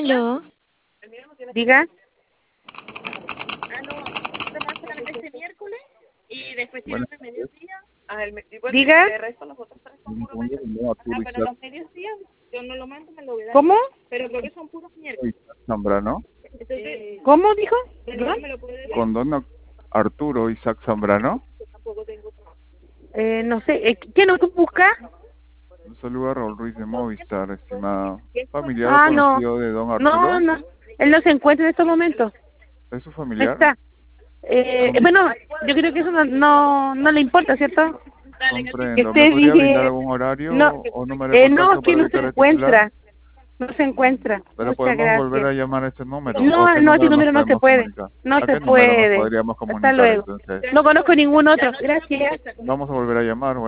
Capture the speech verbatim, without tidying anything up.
Aló. Diga. Ah, no, tomar solamente este miércoles y después tiene Bueno, otro mediodía. Ah, el, me- igual Diga. de resto los otros tres son puros mediodías. Ah, pero los mediodías yo no lo mando, me lo voy a dar. ¿Cómo? Pero creo que son puros miércoles. Zambrano, Entonces, ¿Cómo dijo? pero no me lo puede decir. con don Arturo Isaac Zambrano. Tampoco tengo trabajo. Eh, no sé. Eh, ¿Quién nos busca? Un saludo a Raúl Ruiz de Movistar, estimado. Familiar Ah, o no. conocido de don Arturo. No, no. Él no se encuentra en estos momentos. ¿Es su No familiar? está. Eh, bueno, yo creo que eso no, no, no le importa, ¿cierto? Comprendo. Que ¿Me esté podría brindar bien. algún horario No, o número de eh, contacto no, que para no se evitar este encuentra. celular? No se encuentra. Pero Muchas podemos gracias. volver a llamar a este número. ¿O No, qué no, ese número nos número no se podemos puede. comunicar? No ¿A se qué número nos puede. podríamos Hasta comunicar luego. entonces? No conozco ningún otro. Gracias. Vamos a volver a llamar.